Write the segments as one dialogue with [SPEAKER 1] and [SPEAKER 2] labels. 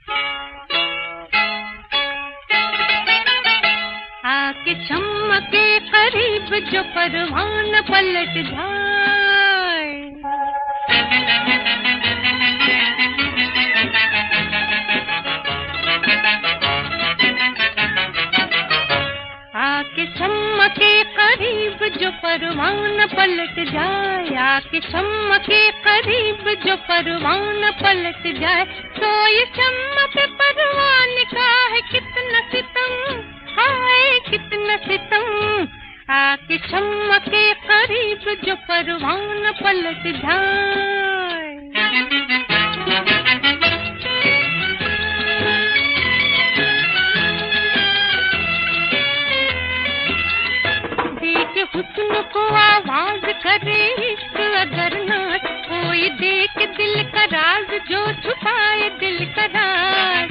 [SPEAKER 1] आके शम्मा के करीब जो परवान पलट जाए, आके शम्मा के करीब जो परवान पलट जाए, आके शम्मा के करीब जो परवान पलट जाए, तो ये शम्मा पे परवान का है कितना सितम, हाय कितना सितम। आके शम्मा के करीब जो परवान पलट जाए। देख हुस्न को आवाज करे इश्क अगर नाच, कोई देख दिल का राज जो छुपाए दिल का राज,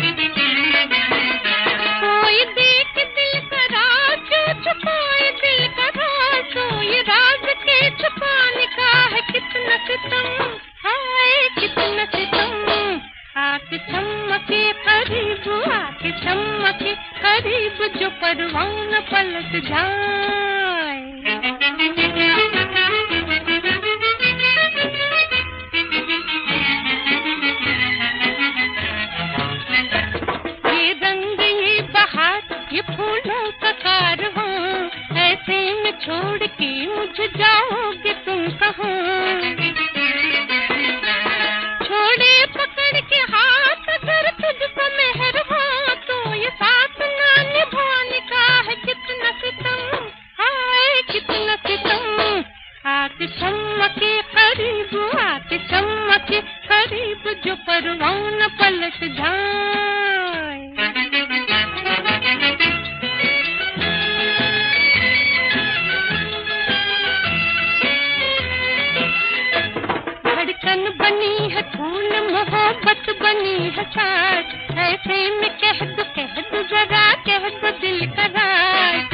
[SPEAKER 1] कोई देख दिल का राज जो छुपाए दिल का राज, तो ये राज के छुपाने का है कितना सितम, हाय कितना सितम। आके शम्मा के करीब, आके शम्मा के करीब जो परवान पलट जाए। ये रंग ये बहार ये फूलों का कारवां, ऐसे में छोड़ के मुझे जाओगे तुम कहाँ। छोड़े पकड़ के हाथ अगर तुझको मेहरबान, तो ये साथ ना निभाने का है कितना सितम, हाय कितना सितम। आके शम्मा के करीब, आके शम्मा के करीब जो परवान पलट जाए। धड़कन बनी है फूल मोहब्बत बनी है साथ, ऐसे में कह दो जरा कह दो दिल का राज।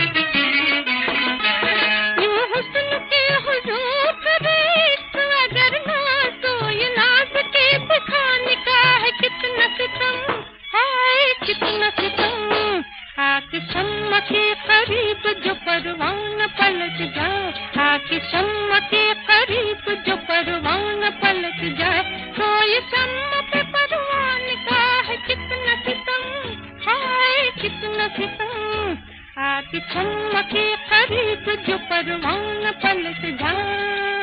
[SPEAKER 1] यूं हुस्न के हुजूर करे इश्क अगर नाज, तो ये नाज के दिखाने का है कितना सितम, हाय कितना सितम। आके शम्मा के करीब जो परवान पलट जाए, आके शम्मा के करीब जो परवान पलट जाए, तो ये शम्मा पे परवान का है कितना सितम, हाय कितना सितम। आके शम्मा के करीब जो परवान पलट जाए।